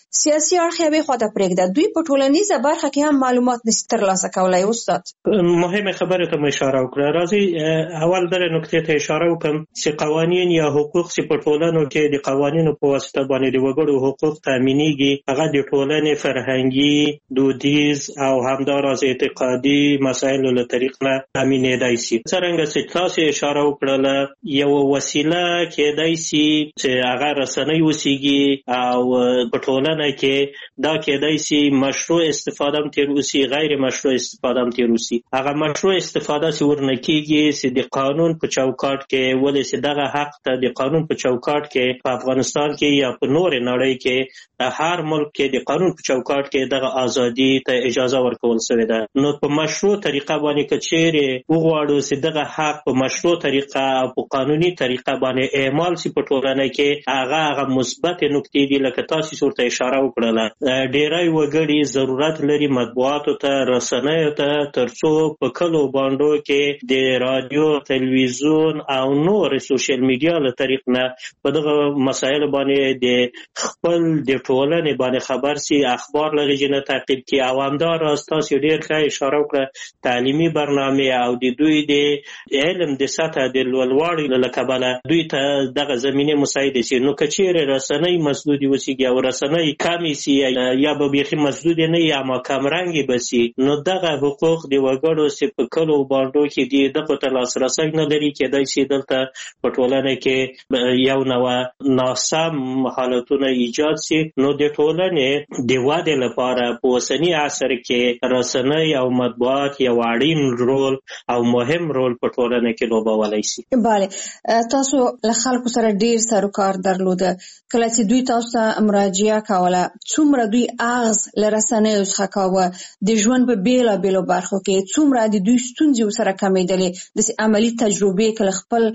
Speaker 11: سیاسي اړخ یې خواته پرېږده، دوی په ټولنیزه برخه کې هم معلومات نشي ترلاسه کولای. استاد
Speaker 13: مهمه خبره ته اشاره وکړه. راځي اول در نقطې ته اشاره وکم چې قوانین یا حقوق چې په ټولنو کې د قوانینو په واسطه باندې د وګړو حقوق تامینېږي، هغه د ټولنې فرهنګي، دودیز او همداراز اعتقادي مسایلو له طریق نه تامینېدای شي. څرنګه چې تاسو اشاره وکړله یو وسیله کېدای شي چې هغه رسنۍ وسیږي او په ټولنه کې دا کېدای شي مشروع استفاده هم تیر وسي، غیر مشروع استفاده هم تیر وسي. هغه مشروع استفاده چې ورنه کېږي چې د قانون په چوکاټ کې ولې چې دغه حق ته د قانون په چوکاټ کې په افغانستان کې یا په نور نړۍ کې د هر ملک کې د قانون په چوکاټ کې دغه ازادي ته اجازه ورکول شوې ده. نو په مشروع طریقه باندې که چیرې وغواړو چې دغه حق په مشروع طریقه او په قانوني طریقه باندې اعمال شي په ټولنه کې، هغه هغه مثبت نکتې دي لکه تاسو ورته اشاره وکړله. ډېری وګړي ضرورت لري مطبوعاتو ته، رسنیو ته، ترڅو په کلو بانډو کې د رادیو، تلویزیون او نور سوشل میډیا له طریق نه په دغه مسایلو باندې د خپل د ټولنې باندې خبر سي، اخبار لږ نه تعقیب کړي او همداراز تاسو ډېر ښه اشاره وکړه تعلیمي برنامې او د دوی د علم د سطح د لوړوالي له کبله دوی ته دغه زمینه مساعده شي. نو که چیرې رسنۍ مسدودې وسیږي او رسنۍ کمې سي یا به بیخي مسدودې نه یا ما کمرنګې به سي، نو دغه حقوق د وګړو چې په کلو بانډو کې دي دغو ته لاسرسی نه لري. کېدای شي دلته په ټولنه کې یو نوع ناسم حالتونه ایجاد سي. نو د ټولنې د ودې لپاره په اوسني عصر کې رسنۍ او مطبوعات یو اړین رول او مهم رول په ټولنه کې لوبولی شي.
Speaker 11: بله، تاسو له خلکو سره ډیر سروکار درلوده، کله چې دوی تاسو ته مراجعه کوله څومره دوی اغز له رسنیو څخه کاوه، د ژوند په بیلابیلو برخو کې څومره د دوی ستونزې سره کمیدلې، داسې عملي تجربې کله خپل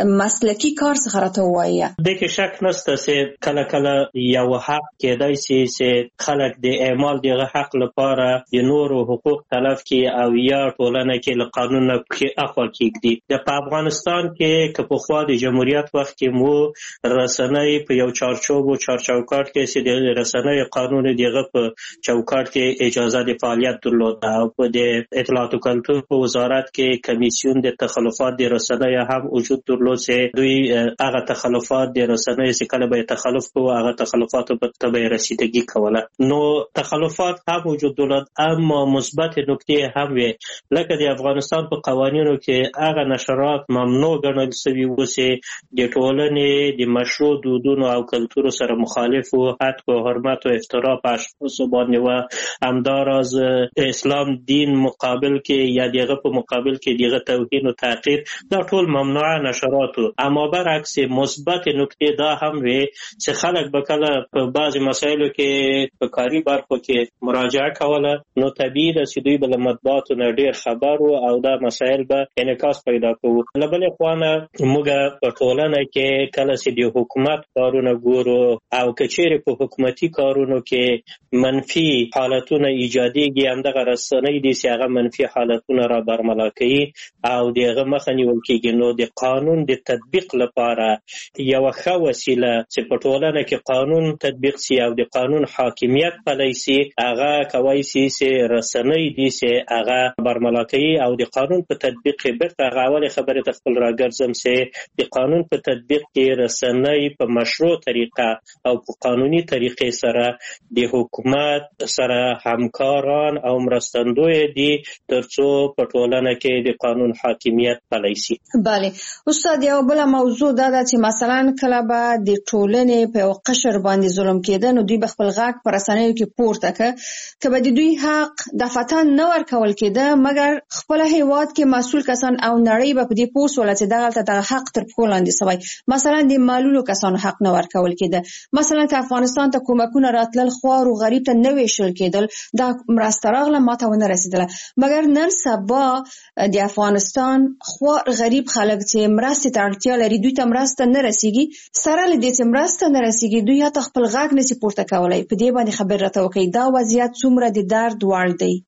Speaker 11: مسلکی کار څخه راته ووایه؟
Speaker 13: دې کې شک نشته چې کله کله یو حق کېدای شي چې خلک د اعمال دغه حق لپاره د نورو حقوق تلف کړي او یا ټولنه کې له قانون نه اخوا کېږدي. د په افغانستان کې که پخوا د جمهوریت وخت کې مو رسنۍ په یو چارچوب و چارچوکاټ کې چې د رسنۍ قانون دغه په چوکاټ کې اجازه د فعالیت درلوده او په د اطلاعات او کلتور په وزارت کې کمیسیون د تخلفات د رسنۍ هم وجود درلود چې دوی هغه تخلفات د رسنۍ چې کله به تخلف کوو هغه تخلفاتو ته به رسیدګي کوله. نو تخلفات هم وجود درلود، اما مثبت نکتې هم وي، لکه د افغانستان په قوانینو کې هغه نشرات ممنوع ګڼل شوي و چې د ټولنې د مشروع دودونو او کلتورو سره مخالف و، حتی و حرمت و افترا په اشخاصو باندې و، همداراز اسلام دین مقابل کې یا دغه په مقابل کې دغه توهین و تحقیر، دا ټول ممنوع نشرات. اما برعکس مثبت نکته دا هم وي چې خلک به کله په بعض مسایلو کې په کاري برخو کې مراجعه کوله، نو طبیعي ده چې دوی به له مطبوعاتو نه ډېر خبر وو او دا مسایل به انعکاس پیدا کوو. له بلې خوا نه موږ په ټولنه کې کله چې د حکومت کارونه ګورو او که چیرې په حکومتي کارونو کې منفي حالتونه ایجادېږي، همدغه رسنۍ دي چې هغه منفي حالتونه را برملا کوي او د هغه مخه نیول کېږي. نو د قانون د تطبیق لپاره یو ښه وسیله چې په ټولنه کې قانون تطبیق سي او د قانون حاکمیت پلی سي، هغه کولی شي چې رسنۍ دي چې هغه برملا کوي او د قانون په تطبیق کې بیرته هغه اولې خبرې ته خپل راګرځم چې د قانون په تطبیق کې رسنۍ په مشروع طریقه او په قانوني طریقې سره د حکومت سره همکاران او مرستندوی دي ترڅو په ټولنه کې د قانون حاکمیت پلی سي.
Speaker 11: بله استاد، یو بل موضوع دا ده چې مثلا کله به د ټولنې په یو قشر باندې ظلم کېده نو دوی به خپل غږ په رسنیو کې پورته کړه، که به د دوی حق دفعتاً نه ورکول کېده مګر خپل هیواد کې مسؤل کسان او نړۍ به په دې پوه شوله چې دغلته دغه حق تر پښو لاندې سوی. مثلا د معلولو کسانو حق نه ورکول کېده، مثلا که افغانستان ته کومکونه راتلل خوار او غریب ته نه ویشل کېدل، دا مرسته راغله ماته ونه رسېدله. مګر نن سبا د افغانستان خوار غریب خلک چې مرستې ته اړتیا لري دوی ته مرسته نه رسیږي، سره له دې چې مرسته نه رسیږي دوی حتی خپل غږ نشي پورته کولی. په دې باندې خبر راته وکړئ، دا وضعیت څومره د درد وړ دی؟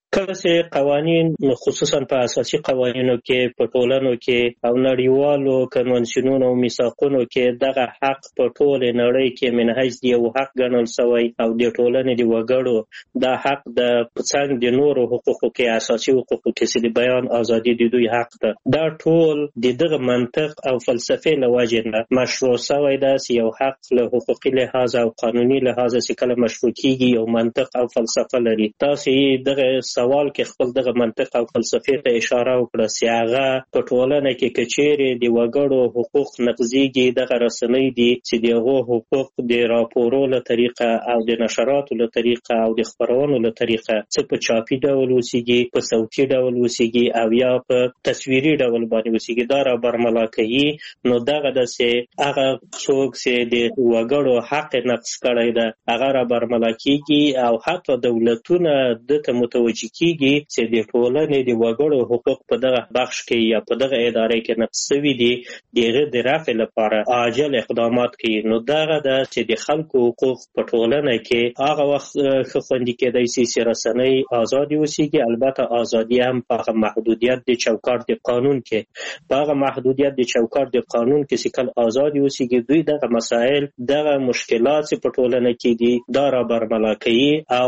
Speaker 13: کله چې قوانین خصوصا په اساسي قوانینو کې په ټولنو کې او نړیوالو کنونسیونونو او میثاقونو کې دغه حق په ټول نړۍ کې منهج دی او حق ګڼل شوی او د ټولنې د وګړو دا حق د څنګه د نورو حقوقو کې اساسي حقوقو کې د بیان ازادي د دوی حق ده. دا ټول د دغه منطق او فلسفې له وجې نه مشروع شوی ده چې یو حق له حقوقي لحاظ او قانوني لحاظ چې کله مشروع کیږي یو منطق او فلسفه لري. تاسو دغه سوال کې خپل دغه منطق او فلسفې ته اشاره وکړه چې هغه په ټولنه کې کچېرې د وګړو حقوق نقضيږي دغه رسنۍ دي چې دغه حقوق د راپورو له طریقه او د نشراتو له طریقه او د خبرونو له طریقه څه په چاپي ډول وسیږي په صوتي ډول وسیږي او یا په تصویري ډول باندې وسیږي دا را برملا کوي. نو دغه د سه هغه څوک چې د وګړو حق نقض کړی ده هغه را برملا کیږي او حتی دولتونه دته متوجي کیږي چې د ټولنې د وګړو حقوق په دغه بخش کې یا په دغه ادارې کې نقض شوي دي دغه د رفع لپاره عاجل اقدامات کوي. نو دغه د چې د خلکو حقوق په ټولنه کې هغه وخت خوندي کېدای شي چې رسنۍ ازادي وسیږي. البته ازادي هم په محدودیت د چوکاټ د قانون کې په هغه محدودیت د چوکاټ د قانون کې چې کله ازادي وسیږي دوی دغه مسائل دغه مشکلات چې په ټولنه کې دي دا را برملا کوي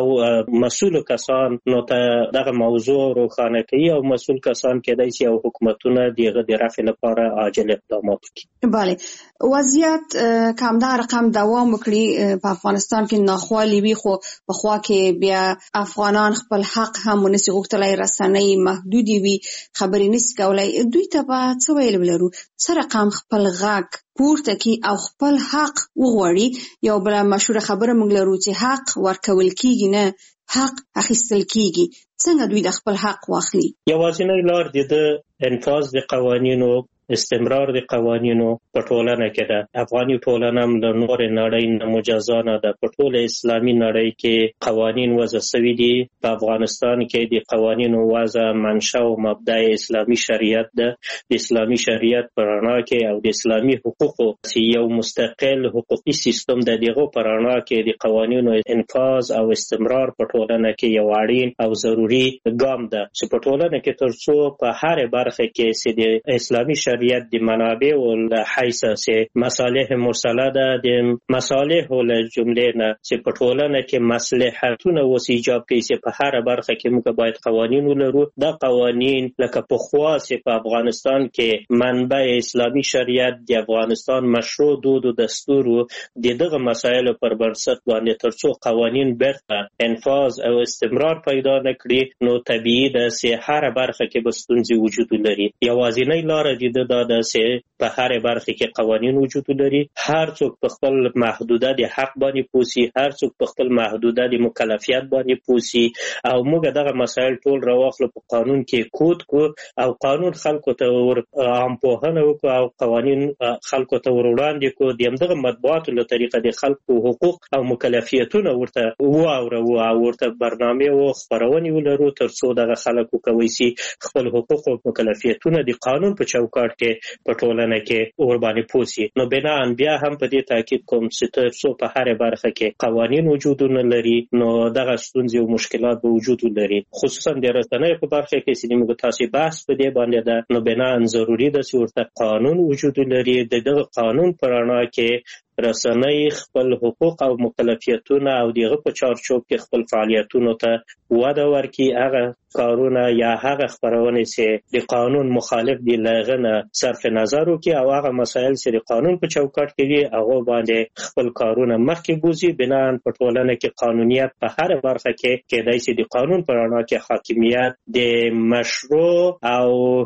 Speaker 13: او مسؤل کسان نو ته دغه موضوع روښانه کوي او مسؤل کسان کېدای شي او حکومتونه دغه د رفع لپاره عاجل اقدامات کوي.
Speaker 11: بله وضعیت کمدار رقم دوام وکړي په افغانستان کې ناخوالي وي خو په خوا کې بیا افغانان خپل حق هم ونسي غوښتلای رسنۍ محدودي وي خبرې نشي کولای. دوی ته به څه ویل ولرو څه رقم خپل غږ پورته کی او خپل حق وغواړي. یو بل مشهور خبره موږ لرو چې حق ورکول کیږي نه حق اخیستل کیږي. څنګه دوی د خپل حق واخلي؟
Speaker 13: یوازینی لار د انفاذ د قوانینو استمرار د قوانینو په ټولنه کې ده. افغاني ټولنه هم له نور نړۍ نه مجزا نه ده. په ټول اسلامي نړۍ کې قوانین وضع شوي دي. په افغانستان کې د قوانینو وضع منشأ او مبدا اسلامي شریعت ده. د اسلامي شریعت په رڼا کې او د اسلامي حقوقو یو مستقل حقوقي سیستم د دغه په رڼا کې د قوانینو انفاذ او استمرار په ټولنه کې یو اړین او ضروری ګام ده چې په ټولنه کې ترڅو په هر برخه کې چې د اسلامي شریعت د منابع او له حیث چې مصالح مرسله ده د مصالح له جملې نه چې په ټولنه کې مصلحتونه وسی ایجاب کوي چې په هر برخه کې موږ باید قوانین ولرو. دا قوانین لکه په خوا چې په افغانستان کې منبع اسلامي شریعت د افغانستان مشروع دود او دستور د دغه مسایلو پر بنسټ باندې ترڅو قوانین برخه انفاذ او استمرار پیدا نکړي نو طبيعي ده چې هر برخه کې به ستونزې وجود لري. یوازینی لار دي د دا چې په هر برخه کې قوانین وجود لري. هر څوک په خپل محدوده د حق باندې پوسی هر څوک په خپل محدوده د مکلفیت باندې پوسی او موږ دغه مسایل ټول راوخلو په قانون کې کود کو او قانون خلکو ته ور عام پوهنه وکړو او قوانین خلکو ته وروړاندې کو د همدغه مطبوعاتو له طریقه د خلکو حقوق او مکلفیتونه ورته واورو او ورته برنامه او خبرونه ولرو ترڅو دغه خلکو کوي سي خپل حقوق او مکلفیتونه د قانون په چوکاټ کې په ټولنه کې اور باندې پوسی. نو بنا ان بیا هم په دې تاکید کوم چې ترڅو په هر برخه کې قوانین وجود نه لري نو دغه ستونزې او مشکلات به وجود لري. خصوصا د رسنۍ په برخه کې چې موږ تاسو بحث په دې باندې ده نو بنا ان ضروری ده چې ورته قانون وجود لري. دغه قانون پر اړه کې رسنۍ خپل حقوق او مکلفیتونه او دغه په چارچوب کې خپل فعالیتونو ته وده ورکړي. هغه کارونه یا هغه خبرونه چې د قانون مخالف دي لغنه صرف نظر وکړي او هغه مسایل چې د قانون په چوکاټ کې دي هغه باندې خپل کارونه مخکې بوزي. بنا په ټولنه کې قانونیت په هر برخه کې کېدای شي د قانون پر اړه کې حاکمیت د مشروع او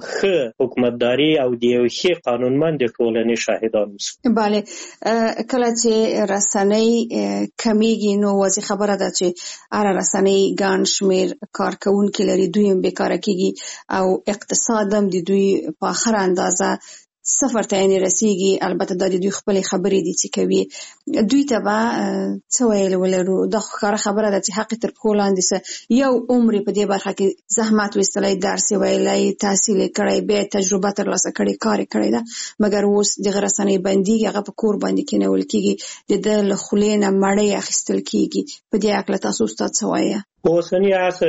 Speaker 13: ښه حکومتداري او د یو ښه قانونمند ټولنې شاهدان اوسي.
Speaker 11: بله کله چې رسنۍ کمیږي نو واضح خبره ده چې اره رسنۍ ګڼ شمیر کارکونکي لري دوی هم بیکاره کیږي او اقتصاد هم د دوی په اخر اندازه صفر ته یې رسیږي. البته د دوی خپل خبرې دي چې کوي دوی ته به څه ویل ولرو. دا ښکاره خبره ده چې حق تر پښو لاندې یو عمر په دې برخه کې زحمت وستلای درس ویلای تحصیل کړی به تجربه ترلاسه کړی کار کړی ده مګر اوس د رسنۍ بندي هغه په کور باندې کېنول کیږي د د خلینه مړی اخیستل کیږي. په دې اړه تاسو ستاسو څه وایي؟
Speaker 13: په اوسني عصر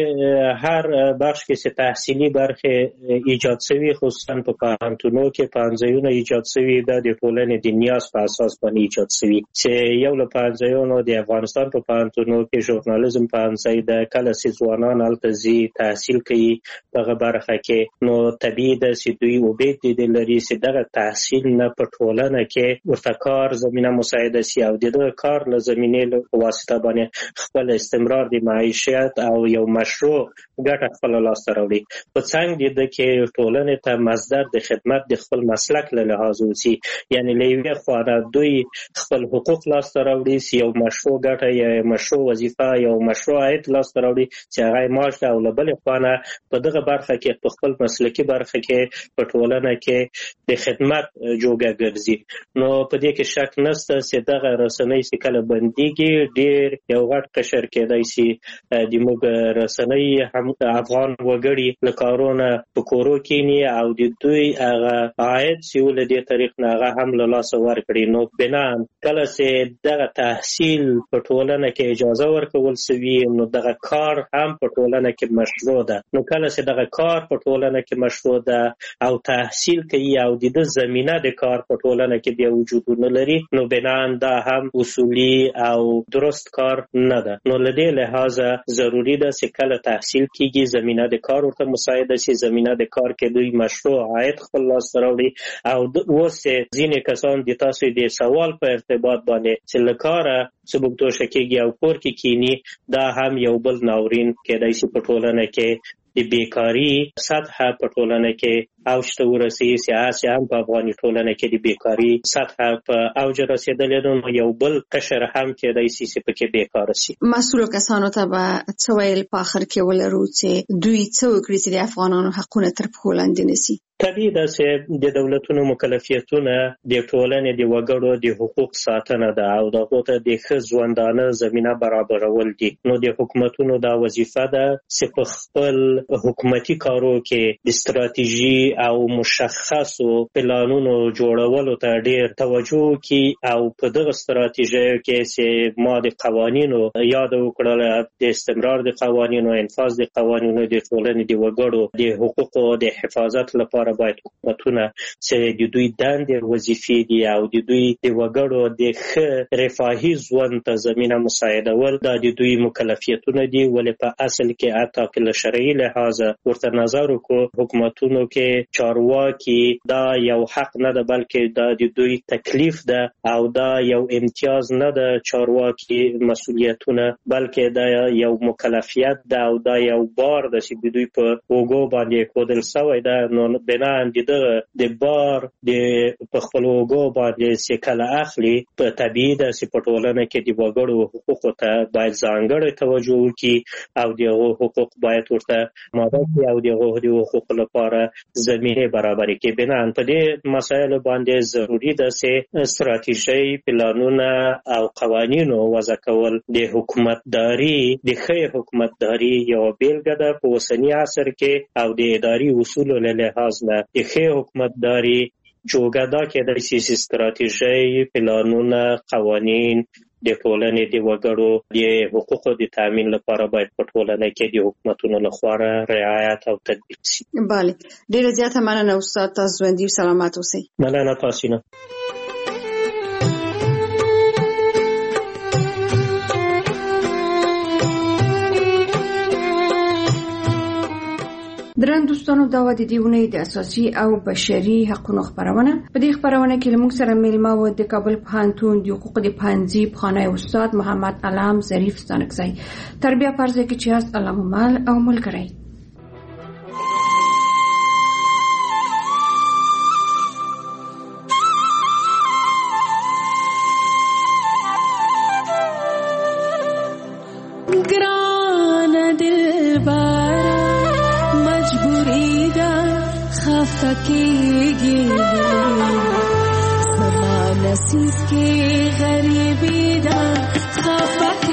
Speaker 13: کې هر بخش کې چې تحصیلي برخې ایجاد شوي، خصوصا په پوهنتونونو کې پوهنځایونه ایجاد شوي، دا د ټولنې د نیاز په اساس باندې ایجاد شوي چې یو له پوهنځایونو د افغانستان په پوهنتونونو کې ژورنالیزم پوهنځی د کله چې ځوانان هلته ځي تحصیل کوي په هغه برخه کې، نو طبیعي ده چې دوی امید دې لري چې دغه تحصیل نه په ټولنه کې ورته کار زمینه مساعده شي او د دغه کار له زمینې په واسطه باندې خپل استمرار د معیشت او یو مشروع ګټه خپل لاسته راوړي. په څنګ د ده کې ټولنې ته مصدر د خدمت د خپل مسلک له لحاظ اوسي، یعنی له یوې خوا نه دوی خپل حقوق لاسته راوړي چې یو مشروع ګټه یا مشروع وظیفه یا مشروع عاید لاسته راوړي چې هغه معاش ده، او له بلې خوا نه په دغه برخه کې په خپل مسلکي برخه کې په ټولنه کې د خدمت جوګه ګرځي. نو په دې کې شک نشته چې دغه رسنۍ چې کله بندېږي ډېر یو غټ قشر کېدای شي د موږ رسنۍ هم افغان وګړي له کارونه په کورو کېني او د دوی هغه عاید چې له دې طریق نه هغه هم له لاسه ورکړي. نو بنان کله چې دغه تحصیل په ټولنه کې اجازه ورکول شوي، نو دغه کار هم په ټولنه کې مشروع ده. نو کله چې دغه کار په ټولنه کې مشروع ده او تحصیل کوي او د دې زمینه د کار په ټولنه کې بیا وجود نه لري، نو بنان دا هم اصولي او درست کار نه ده. نو له دې لحاظه ضروري ده چې کله تحصیل کیږي زمینه د کار ورته مساعده شي، زمینه د کار کې دوی مشروع عاید خپل لاسته راوړي. او اوس ځینې کسان د تاسو د سوال په ارتباط باندې چې له کاره څه بوږدوشه کېږي او کور کې کینی، دا هم یو بل ناورین کېدای شي په ټولنه کې د بیکاري سطح په ټولنه کې اوج ته ورسېږي چې هسې هم په افغاني ټولنه کې د بیکاري سطح په اوج رسېدلې ده، نو یو بل قشر هم کېدای شي چې پکې بیکاره شي.
Speaker 11: مسؤلو کسانو ته به څه ویل په آخر کې ولرو چې دوی څه وکړي چې د افغانانو حقونه تر پښو لاندې نه شي؟
Speaker 13: طبیعي ده چې د دولتونو مکلفیتونه د ټولنې د وګړو د حقوق ساتنه ده او د هغو ته د ښه ژوندانه زمینه برابرول دي. نو د حکومتونو دا وظیفه ده چې په خپل حکومتي کارو کې د ستراتیژي او مشخصو پلانونو جوړولو ته ډېر توجه وکړي او په دغه ستراتیژیو کې چې ما د قوانینو یاد وکړله، د استمرار د قوانینو، انفاذ د قوانینو، د ټولنې د وګړو د حقوقو د حفاظت لپاره باید حکومتونه چې د دوی دندې وظیفې دي او د دوی د وګړو د ښه رفاهي ژوند ته زمینه مساعدول دا د دوی مکلفیتونه دي. ولې په اصل کې حتی که له شرعي لحاظه ورته نظر وکړو، حکومتونو کې چارواکي دا یو حق نه ده بلکې دا د دوی تکلیف ده او دا یو امتیاز نه ده چارواکي مسؤلیتونه، بلکې دا یو مکلفیت ده او دا یو بار ده چې د دوی په اوږو باندې ایښودل شوی ده. نو بنان دغه د بار د په خپلو اوږو باندې چې کله اخلي، په طبیعي ده چې په ټولنه کې د وګړو حقوقو ته باید ځانګړې توجه وکړي او د هغو حقوق باید ورته ماده کړي او د هغو د حقوقو لپاره زمینې برابرې کړي. بنان په دې مسایلو باندې ضروري ده چې ستراتیژۍ، پلانونه او قوانینو وضع کول د حکومتداري د ښې حکومتداري یوه بیلګه ده په اوسني عصر کې او د اداري اصولو له لحاظ نه د ښې حکومتداري جوګه دا کېدای شي چې ستراتیژۍ، پلانونه، قوانین د ټولنې د وګړو د حقوقو د تامین لپاره باید په ټولنه کې د حکومتونو لخوا رعایت او تطبیق شي.
Speaker 11: بله، ډېره زیاته مننه استاد، تاسو ژوندي او سلامت اوسئ.
Speaker 13: مننه تاسو نه.
Speaker 8: درن دوستانو، دا و د دې اونۍ د اساسي او بشري حقوقو خبرونه. په دې خبرونه کې موږ سره میلمه و د کابل پوهنتون د حقوقو د پوهنځي پخوانی استاد محمد علام ظریف ستانکزی. تربیه پرځ کې چې هست علامه مال او ملګری.
Speaker 5: फकीगी समा नसीब की गरीबी दा खफा